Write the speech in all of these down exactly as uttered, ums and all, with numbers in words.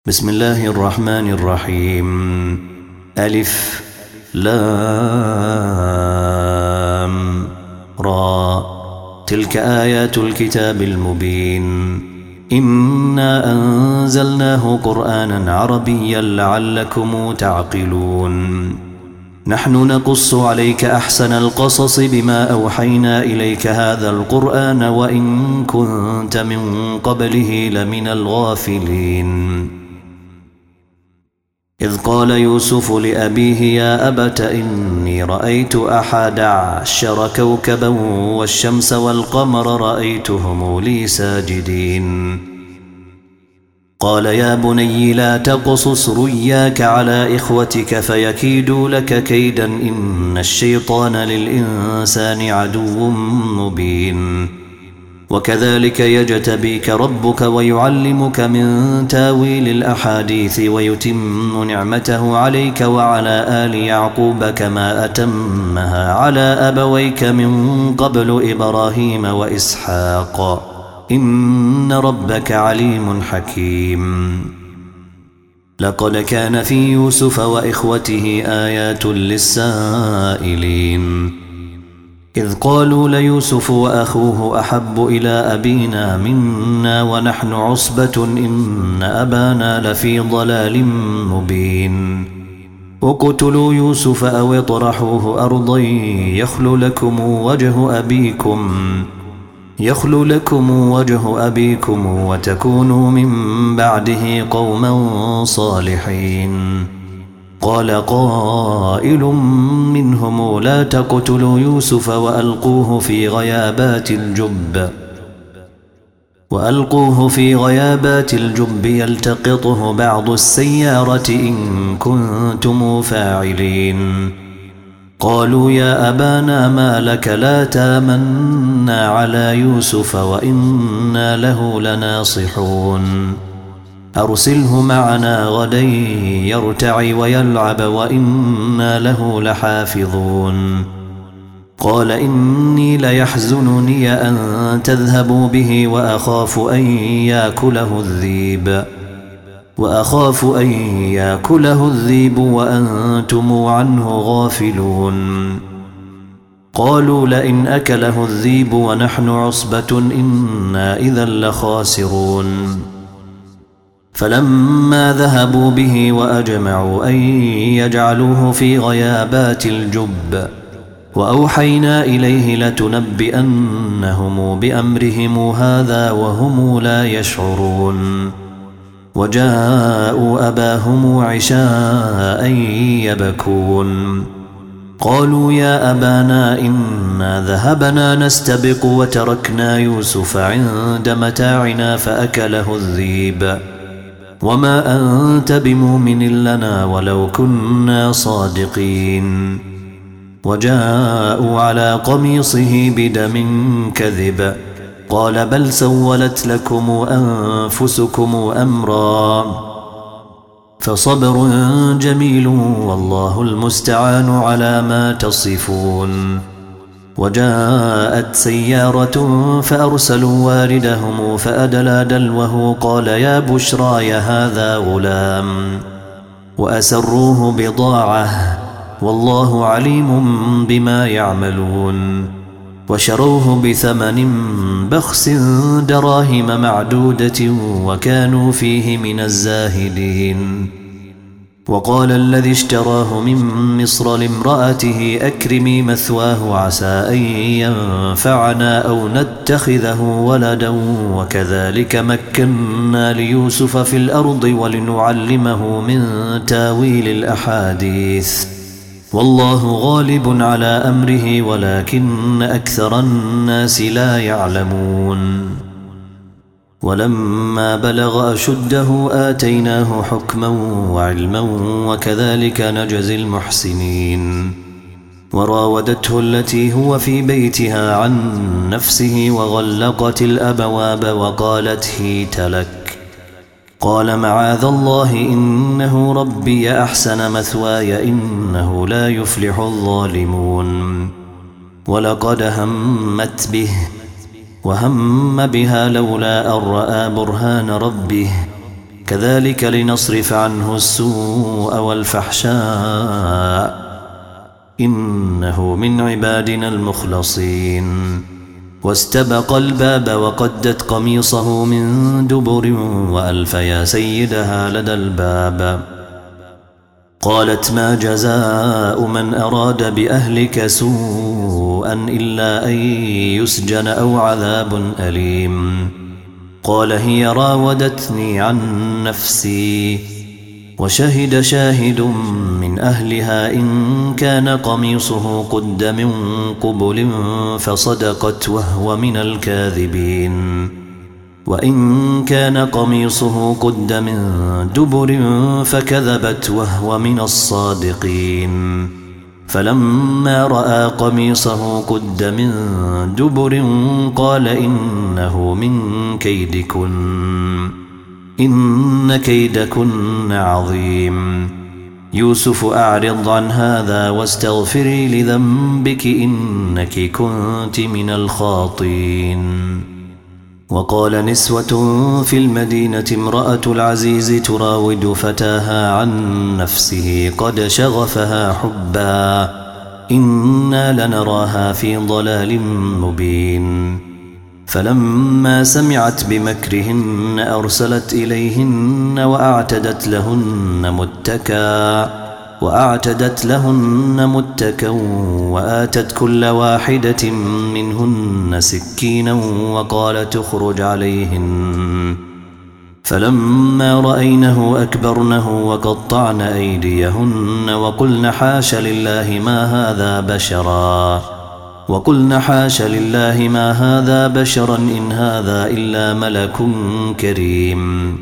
بسم الله الرحمن الرحيم. ألف لام را. تلك آيات الكتاب المبين. إنا أنزلناه قرآنا عربيا لعلكم تعقلون. نحن نقص عليك أحسن القصص بما أوحينا إليك هذا القرآن وإن كنت من قبله لمن الغافلين. إذ قال يوسف لأبيه يا أبت إني رأيت أحد عشر كوكبا والشمس والقمر رأيتهم لي ساجدين. قال يا بني لا تقصص رؤياك على إخوتك فيكيدوا لك كيدا إن الشيطان للإنسان عدو مبين. وكذلك يجتبيك ربك ويعلمك من تاويل الأحاديث ويتم نعمته عليك وعلى آل يعقوب كما أتمها على أبويك من قبل إبراهيم وإسحاق إن ربك عليم حكيم. لقد كان في يوسف وإخوته آيات للسائلين إذ قالوا ليوسف وأخوه أحب إلى أبينا منا ونحن عصبة إن أبانا لفي ضلال مبين. اقتلوا يوسف أو اطرحوه أرضا يخل لكم وجه أبيكم يخل لكم وجه أبيكم وتكونوا من بعده قوما صالحين. قال قائل منهم لا تقتلوا يوسف وألقوه في غيابات الجب وألقوه في غيابات الجب يلتقطه بعض السيارة إن كنتم فاعلين. قالوا يا أبانا ما لك لا تامنا على يوسف وإنا له لناصحون. أرسله معنا غدا يرتع ويلعب وإنا له لحافظون. قال إني ليحزنني أن تذهبوا به وأخاف أن يأكله الذيب وأخاف أن يأكله الذيب وأنتم عنه غافلون. قالوا لئن أكله الذيب ونحن عصبة إنا إذا لخاسرون. فلما ذهبوا به وأجمعوا أن يجعلوه في غيابات الجب وأوحينا إليه لتنبئنهم بأمرهم هذا وهم لا يشعرون. وجاءوا أباهم عشاء يبكون. قالوا يا أبانا إنا ذهبنا نستبق وتركنا يوسف عند متاعنا فأكله الذيب وما أنت بمؤمن لنا ولو كنا صادقين. وجاءوا على قميصه بدم كذب قال بل سولت لكم أنفسكم أمرا فصبر جميل والله المستعان على ما تصفون. وجاءت سيارة فأرسلوا واردهم فأدلى دلوه قال يا بشرى هذا غلام وأسروه بضاعة والله عليم بما يعملون. وشروه بثمن بخس دراهم معدودة وكانوا فيه من الزاهدين. وقال الذي اشتراه من مصر لامرأته أكرمي مثواه عسى أن ينفعنا أو نتخذه ولدا وكذلك مكنا ليوسف في الأرض ولنعلمه من تاويل الأحاديث والله غالب على أمره ولكن أكثر الناس لا يعلمون. ولما بلغ أشده آتيناه حكما وعلما وكذلك نجزي المحسنين. وراودته التي هو في بيتها عن نفسه وغلقت الأبواب وقالت هيت لك. قال معاذ الله إنه ربي أحسن مثواي إنه لا يفلح الظالمون. ولقد همت به وهم بها لولا أن رأى برهان ربه كذلك لنصرف عنه السوء والفحشاء إنه من عبادنا المخلصين. واستبق الباب وقدت قميصه من دبر وألف يا سيدها لدى الباب. قالت ما جزاء من أراد بأهلك سوءا إلا أن يسجن أو عذاب أليم. قال هي راودتني عن نفسي. وشهد شاهد من أهلها إن كان قميصه قد من قبل فصدقت وهو من الكاذبين وإن كان قميصه قد من دبر فكذبت وهو من الصادقين. فلما رأى قميصه قد من دبر قال إنه من كيدكن إن كيدكن عظيم. يوسف أعرض عن هذا واستغفري لذنبك إنك كنت من الخاطئين. وقال نسوة في المدينة امرأة العزيز تراود فتاها عن نفسه قد شغفها حبا إنا لنراها في ضلال مبين. فلما سمعت بمكرهن أرسلت إليهن وأعتدت لهن متكا وأعتدت لهن متكا وآتت كل واحدة منهن سكينا وقالت اخرج عليهن. فلما رأينه أكبرنه وقطعن أيديهن وقلن حاش لله ما هذا بشرا وقلن حاش لله ما هذا بشرا إن هذا إلا ملك كريم.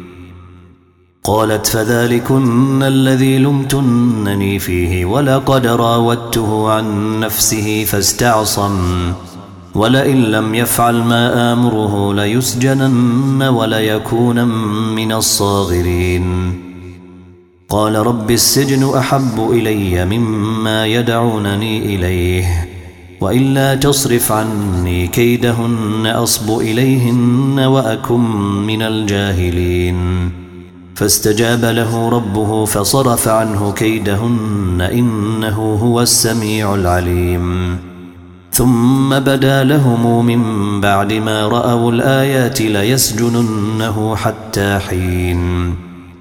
قالت فذلكن الذي لمتنني فيه ولقد راودته عن نفسه فاستعصم ولئن لم يفعل ما آمره ليسجنن وليكون من الصاغرين. قال رب السجن أحب إلي مما يدعونني إليه وإلا تصرف عني كيدهن أصب إليهن وأكن من الجاهلين. فاستجاب له ربه فصرف عنه كيدهن إنه هو السميع العليم. ثم بدا لهم من بعد ما رأوا الآيات ليسجننه حتى حين.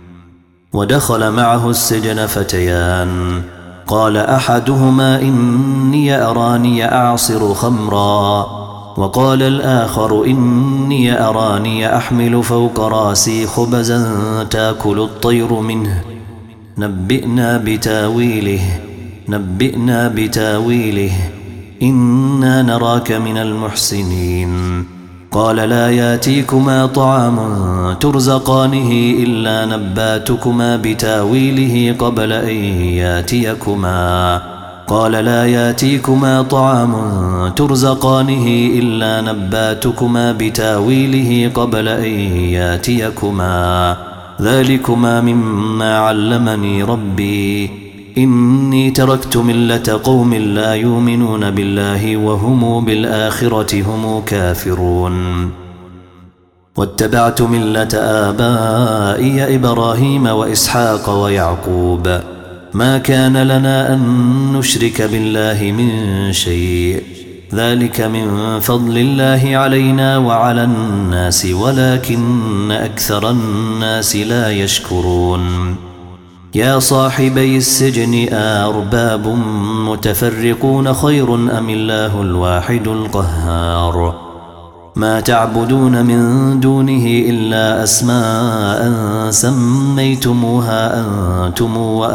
ودخل معه السجن فتيان قال أحدهما إني أراني أعصر خمرا وقال الآخر إني أراني أحمل فوق راسي خبزا تأكل الطير منه نبئنا بتاويله نبئنا بتاويله إنا نراك من المحسنين. قال لا ياتيكما طعام ترزقانه إلا نباتكما بتاويله قبل أن ياتيكما قال لا ياتيكما طعام ترزقانه إلا نباتكما بتاويله قبل أن ياتيكما ذلكما مما علمني ربي إني تركت ملة قوم لا يؤمنون بالله وهم بالآخرة هم كافرون. واتبعت ملة آبائي إبراهيم وإسحاق ويعقوب ما كان لنا أن نشرك بالله من شيء ذلك من فضل الله علينا وعلى الناس ولكن أكثر الناس لا يشكرون. يا صاحبي السجن أأرباب متفرقون خير أم الله الواحد القهار ما تعبدون من دونه إلا أسماء سميتموها أنتم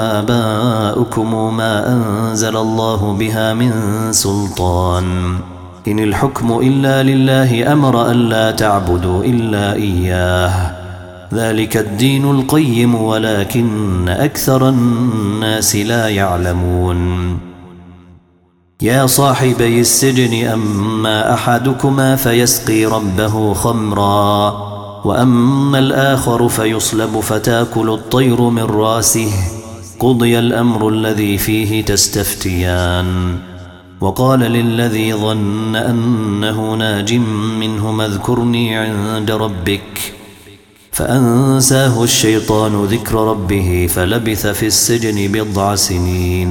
وآباؤكم ما أنزل الله بها من سلطان إن الحكم إلا لله أمر ألا تعبدوا إلا إياه ذلك الدين القيم ولكن أكثر الناس لا يعلمون. يا صاحبي السجن أما أحدكما فيسقي ربه خمرا وأما الآخر فيصلب فتاكل الطير من راسه قضي الأمر الذي فيه تستفتيان. وقال للذي ظن أنه ناج منهما اذكرني عند ربك فأنساه الشيطان ذكر ربه فلبث في السجن بضع سنين.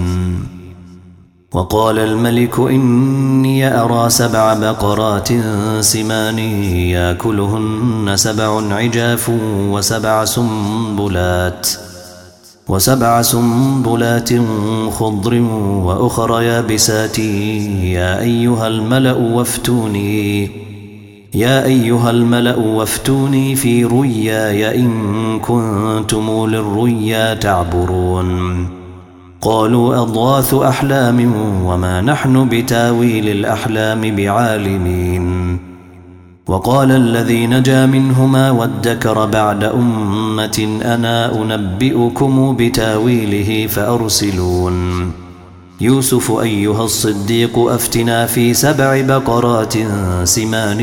وقال الملك إني أرى سبع بقرات سمان يأكلهن سبع عجاف وسبع سنبلات وسبع سنبلات خضر وأخر يابسات يا أيها الملأ وافتوني يا أيها الملأ وافتوني في رؤياي إن كنتم للرؤيا تعبرون. قالوا أضغاث أحلام وما نحن بتاويل الأحلام بعالمين. وقال الذي نجا منهما وادكر بعد أمة أنا أنبئكم بتاويله فأرسلون. يوسف أيها الصديق أفتنا في سبع بقرات سمان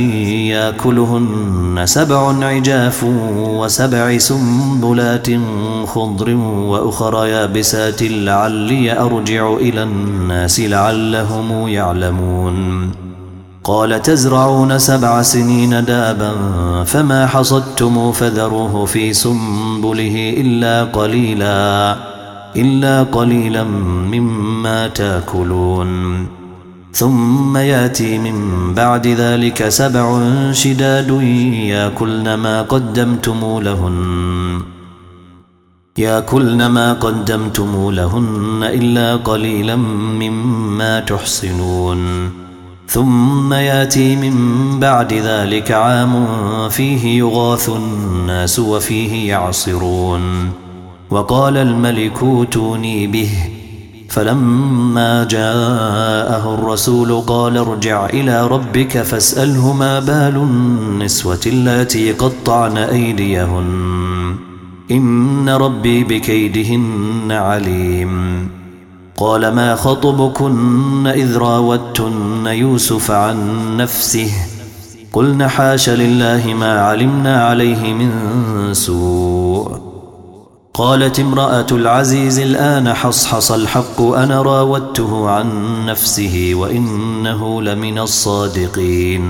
يأكلهن سبع عجاف وسبع سنبلات خضر وأخر يابسات لعلي أرجع إلى الناس لعلهم يعلمون. قال تزرعون سبع سنين دابا فما حصدتم فذروه في سنبله إلا قليلا إلا قليلا مما تأكلون. ثم يأتي من بعد ذلك سبع شداد يأكلن ما قدمتم لهن يأكلن ما قدمتم لهن إلا قليلا مما تحصنون. ثم يأتي من بعد ذلك عام فيه يغاث الناس وفيه يعصرون. وقال الملك اوتوني به فلما جاءه الرسول قال ارجع إلى ربك فاسأله ما بال النسوة اللاتي قطعن أيديهن إن ربي بكيدهن عليم. قال ما خطبكن إذ راوتن يوسف عن نفسه قلن حاش لله ما علمنا عليه من سوء. قالت امرأة العزيز الآن حصحص الحق أنا راودته عن نفسه وإنه لمن الصادقين.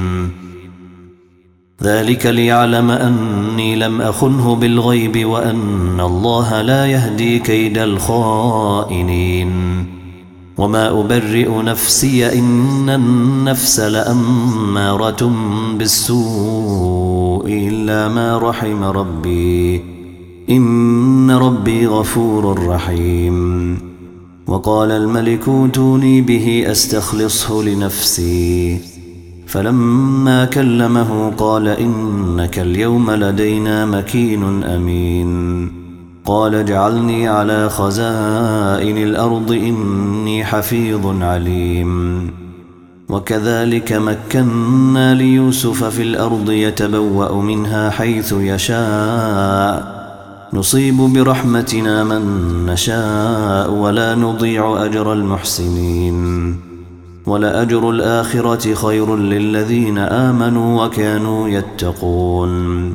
ذلك ليعلم أني لم أخنه بالغيب وأن الله لا يهدي كيد الخائنين. وما أبرئ نفسي إن النفس لأمارة بالسوء إلا ما رحم ربي إن ربي غفور رحيم. وقال الملك اوتوني به أستخلصه لنفسي فلما كلمه قال إنك اليوم لدينا مكين أمين. قال اجعلني على خزائن الأرض إني حفيظ عليم. وكذلك مكنا ليوسف في الأرض يتبوأ منها حيث يشاء نصيب برحمتنا من نشاء ولا نضيع أجر المحسنين. ولأجر الآخرة خير للذين آمنوا وكانوا يتقون.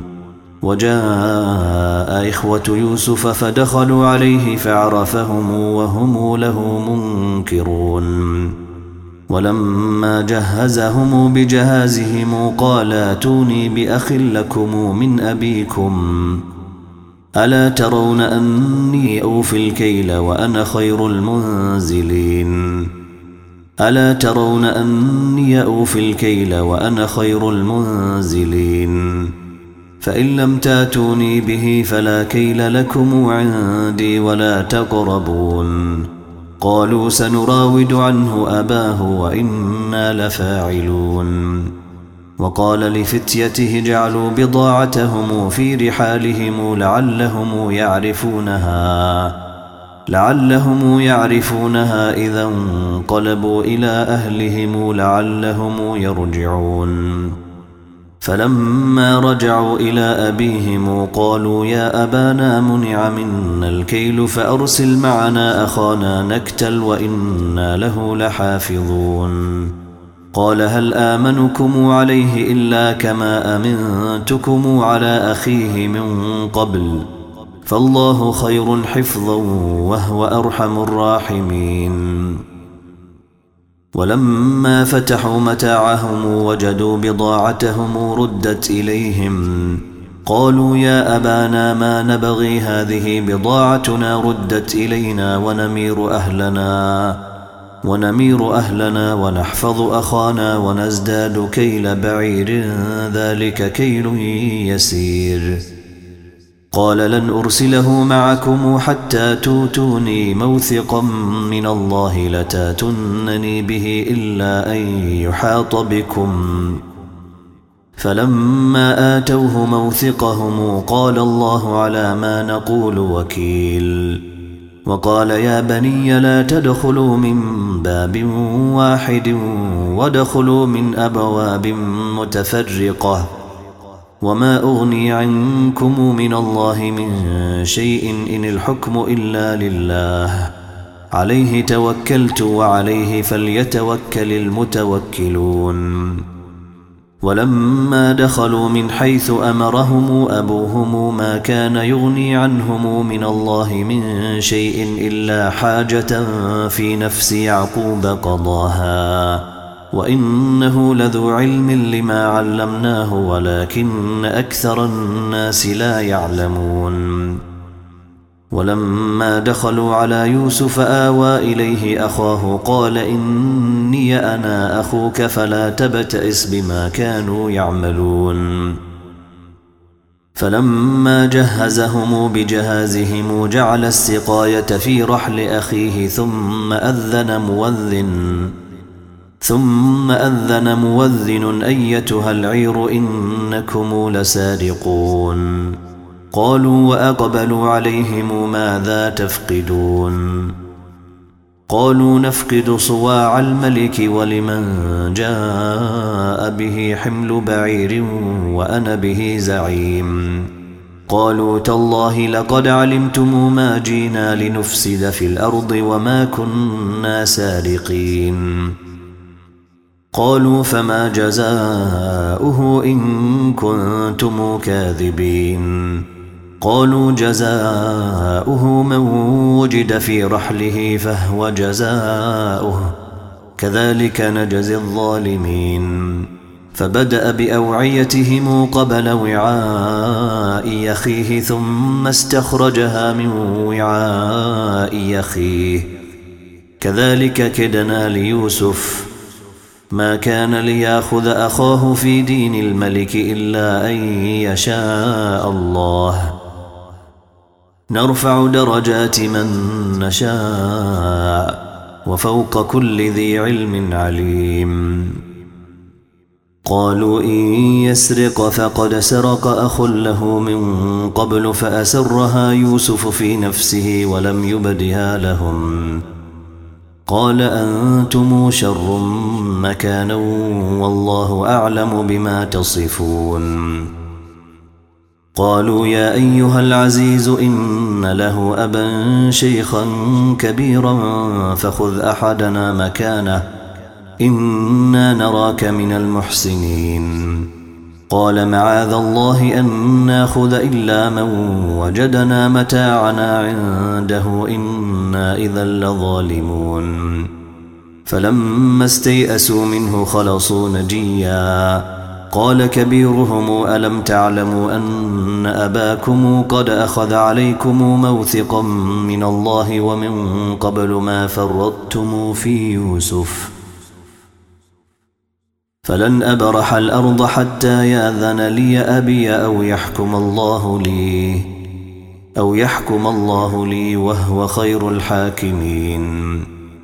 وجاء إخوة يوسف فدخلوا عليه فعرفهم وهم له منكرون. ولما جهزهم بجهازهم قال ائتوني بأخ لكم من أبيكم ألا ترون أني أوفي الكيل وأنا خير المنزلين ألا ترون أني أوفي الكيل وأنا خير المنزلين فإن لم تاتوني به فلا كيل لكم عندي ولا تقربون. قالوا سنراود عنه أباه وإنا لفاعلون. وقال لفتيته جعلوا بضاعتهم في رحالهم لعلهم يعرفونها لعلهم يعرفونها إذا انقلبوا إلى أهلهم لعلهم يرجعون. فلما رجعوا إلى أبيهم قالوا يا أبانا منع منا الكيل فأرسل معنا أخانا نكتل وإنا له لحافظون. قال هل آمنكم عليه إلا كما أمنتكم على أخيه من قبل فالله خير حفظا وهو أرحم الراحمين. ولما فتحوا متاعهم وجدوا بضاعتهم ردت إليهم قالوا يا أبانا ما نبغي هذه بضاعتنا ردت إلينا ونمير أهلنا ونمير أهلنا ونحفظ أخانا ونزداد كيل بعير ذلك كيل يسير. قال لن أرسله معكم حتى توتوني موثقا من الله لتاتونني به إلا أن يحاط بكم. فلما آتوه موثقهم قال الله على ما نقول وكيل. وقال يا بني لا تدخلوا من باب واحد ودخلوا من أبواب متفرقة وما أغني عنكم من الله من شيء إن الحكم إلا لله عليه توكلت وعليه فليتوكل المتوكلون. ولما دخلوا من حيث أمرهم أبوهم ما كان يغني عنهم من الله من شيء إلا حاجة في نفس يعقوب قضاها وإنه لذو علم لما علمناه ولكن أكثر الناس لا يعلمون. ولما دخلوا على يوسف آوى إليه أخاه قال إني أنا أخوك فلا تبتئس بما كانوا يعملون. فلما جهزهم بجهازهم جعل السقاية في رحل أخيه ثم أذن مؤذن ثم أذن مؤذن أيتها العير إنكم لسارقون. قالوا وأقبلوا عليهم ماذا تفقدون؟ قالوا نفقد صواع الملك ولمن جاء به حمل بعير وأنا به زعيم. قالوا تالله لقد علمتم ما جينا لنفسد في الأرض وما كنا سارقين. قالوا فما جزاؤه إن كنتم كاذبين؟ قالوا جزاؤه من وجد في رحله فهو جزاؤه كذلك نجزي الظالمين. فبدأ بأوعيتهم قبل وعاء يخيه ثم استخرجها من وعاء يخيه كذلك كدنا ليوسف ما كان ليأخذ أخاه في دين الملك إلا أن يشاء الله نرفع درجات من نشاء وفوق كل ذي علم عليم. قالوا إن يسرق فقد سرق أخ له من قبل فأسرها يوسف في نفسه ولم يبدها لهم. قال أنتم شر مكانا والله أعلم بما تصفون. قالوا يا أيها العزيز إن له أبا شيخا كبيرا فخذ أحدنا مكانه إنا نراك من المحسنين. قال معاذ الله أن ناخذ إلا من وجدنا متاعنا عنده إنا إذا لظالمون. فلما استيئسوا منه خلصوا نجيا. قال كبيرهم ألم تعلموا أن أباكم قد أخذ عليكم موثقا من الله ومن قبل ما فرطتم في يوسف فلن أبرح الأرض حتى يأذن لي أبي أو يحكم الله لي أو يحكم الله لي وهو خير الحاكمين.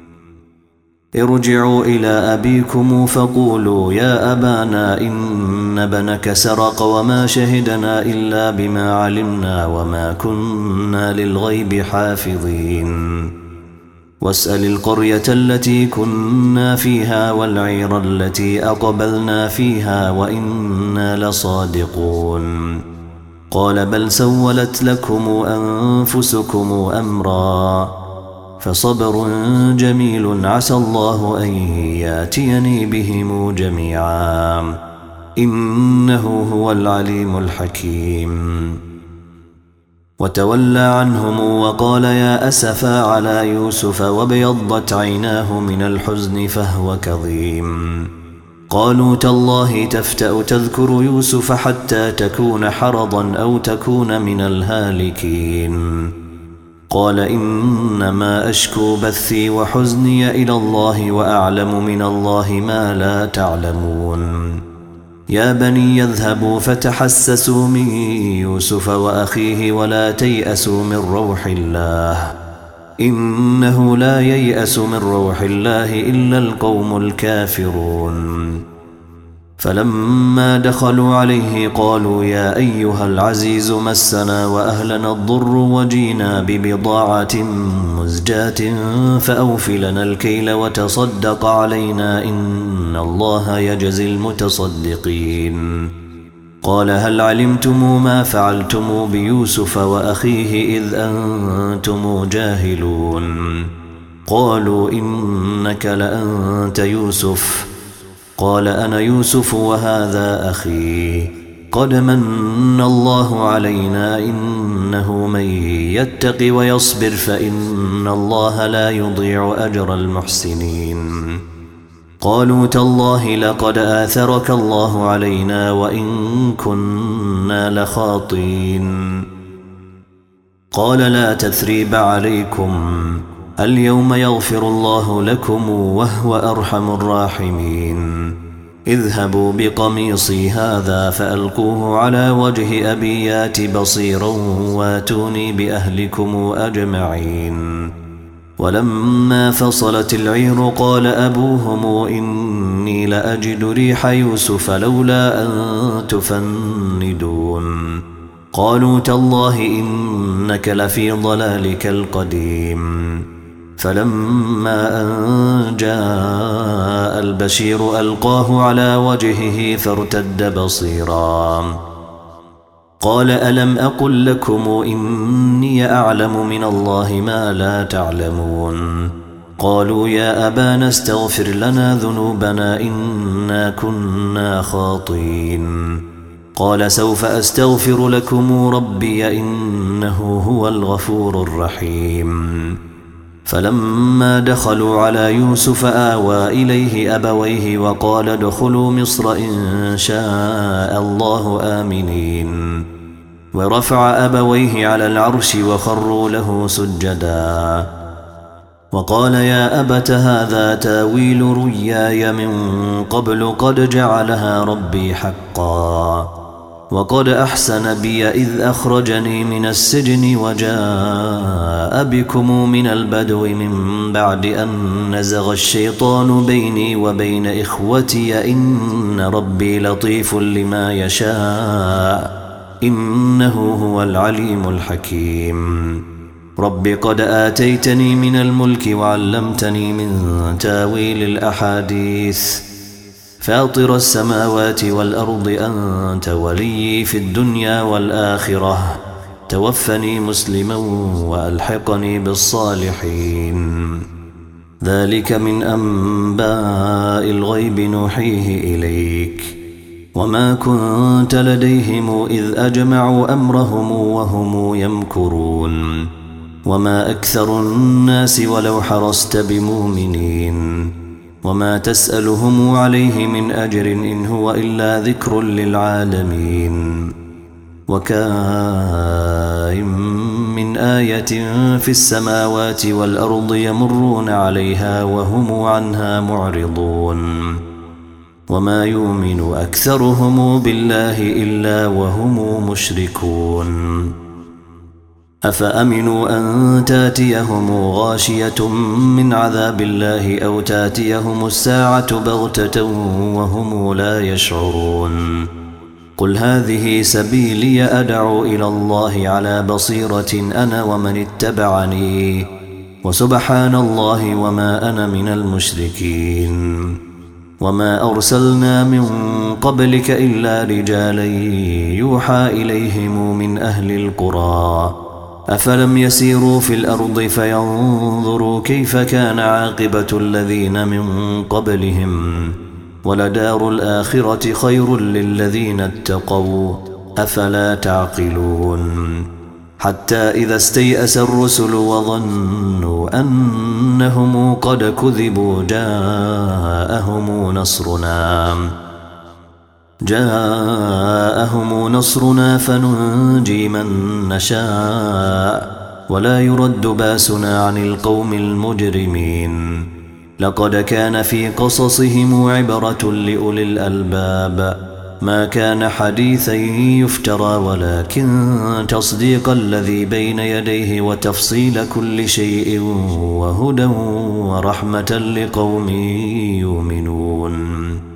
ارجعوا إلى أبيكم فقولوا يا أبانا إن ابنك سرق وما شهدنا إلا بما علمنا وما كنا للغيب حافظين. واسأل القرية التي كنا فيها والعير التي أقبلنا فيها وإنا لصادقون. قال بل سولت لكم أنفسكم أمرا فصبر جميل عسى الله أن ياتيني بهم جميعا إنه هو العليم الحكيم. وتولى عنهم وقال يا أسفا على يوسف وابيضت عيناه من الحزن فهو كظيم. قالوا تالله تفتأ تذكر يوسف حتى تكون حرضا أو تكون من الهالكين قال إنما أشكو بثي وحزني إلى الله وأعلم من الله ما لا تعلمون يا بني يذهبوا فتحسسوا من يوسف وأخيه ولا تيأسوا من روح الله إنه لا ييأس من روح الله إلا القوم الكافرون فلما دخلوا عليه قالوا يا أيها العزيز مسنا وأهلنا الضر وجينا ببضاعة مزجاة فأوف لنا الكيل وتصدق علينا إن الله يجزي المتصدقين قال هل علمتم ما فعلتم بيوسف وأخيه إذ أنتم جاهلون قالوا إنك لأنت يوسف قال أنا يوسف وهذا أخي قد من الله علينا إنه من يتق ويصبر فإن الله لا يضيع أجر المحسنين قالوا تالله لقد آثرك الله علينا وإن كنا لخاطين قال لا تثريب عليكم اليوم يغفر الله لكم وهو أرحم الراحمين اذهبوا بقميصي هذا فألقوه على وجه أبي يات بصيرا واتوني بأهلكم أجمعين ولما فصلت العير قال أبوهم إني لأجد ريح يوسف لولا أن تفندون قالوا تالله إنك لفي ضلالك القديم فلما أن جاء البشير ألقاه على وجهه فارتد بصيرا قال ألم أقل لكم إني أعلم من الله ما لا تعلمون قالوا يا أبانا استغفر لنا ذنوبنا إنا كنا خاطئين قال سوف أستغفر لكم ربي إنه هو الغفور الرحيم فلما دخلوا على يوسف آوى إليه أبويه وقال ادخلوا مصر إن شاء الله آمنين ورفع أبويه على العرش وخروا له سجدا وقال يا أبت هذا تاويل رؤياي من قبل قد جعلها ربي حقا وقد أحسن بي إذ أخرجني من السجن وجاء بكم من البدو من بعد أن نزغ الشيطان بيني وبين إخوتي إن ربي لطيف لما يشاء إنه هو العليم الحكيم رب قد آتيتني من الملك وعلمتني من تاويل الأحاديث فاطر السماوات والأرض أنت ولي في الدنيا والآخرة توفني مسلما وألحقني بالصالحين ذلك من أنباء الغيب نوحيه إليك وما كنت لديهم إذ أجمعوا أمرهم وهم يمكرون وما أكثر الناس ولو حرصت بمؤمنين وما تسألهم عليه من أجر إن هو إلا ذكر للعالمين وكأين من آية في السماوات والأرض يمرون عليها وهم عنها معرضون وما يؤمن أكثرهم بالله إلا وهم مشركون أفأمنوا أن تاتيهم غاشية من عذاب الله أو تاتيهم الساعة بغتة وهم لا يشعرون قل هذه سبيلي أدعو إلى الله على بصيرة أنا ومن اتبعني وسبحان الله وما أنا من المشركين وما أرسلنا من قبلك إلا رجالا يوحى إليهم من أهل القرى أفلم يسيروا في الأرض فينظروا كيف كان عاقبة الذين من قبلهم ولدار الآخرة خير للذين اتقوا أفلا تعقلون حتى إذا استيأس الرسل وظنوا أنهم قد كذبوا جاءهم نصرنا جاءهم نصرنا فننجي من نشاء ولا يرد باسنا عن القوم المجرمين. لقد كان في قصصهم عبرة لأولي الألباب ما كان حديثا يفترى ولكن تصديق الذي بين يديه وتفصيل كل شيء وهدى ورحمة لقوم يؤمنون.